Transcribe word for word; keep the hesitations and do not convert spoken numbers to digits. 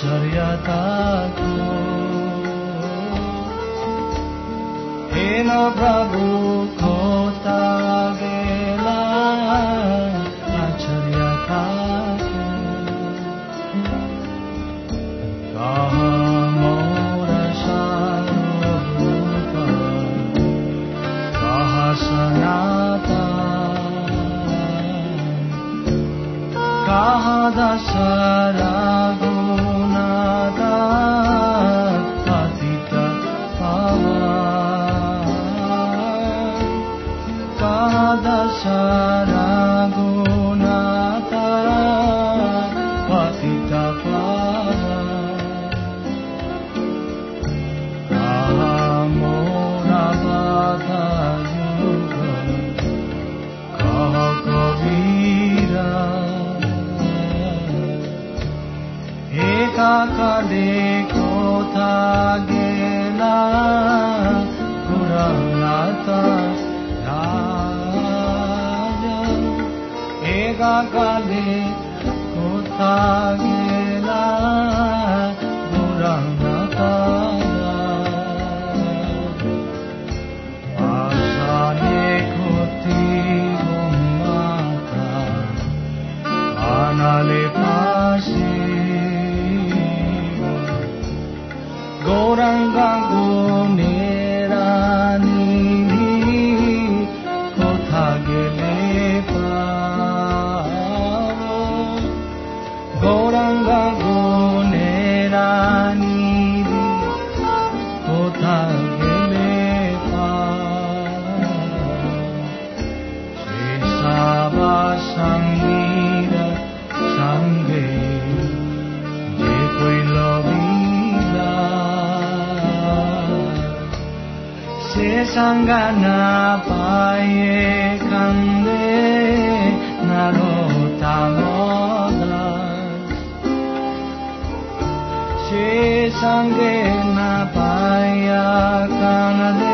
आश्चर्यताको हेन प्रभु खोता गेला आश्चर्यताको कहाँ मोर सारूप कहाँ सनातन कहाँ Dussehra Kade kota gela Kuranata raja Eka kade kota gela Kuranata raja Asane koti gumata Anale pasi Goranga gunerani kotha gele pavo Goranga gunerani kotha gele pavo Sesava sangira sange je koi lovi Se sangana paye kande narota moda Se sangena paya kande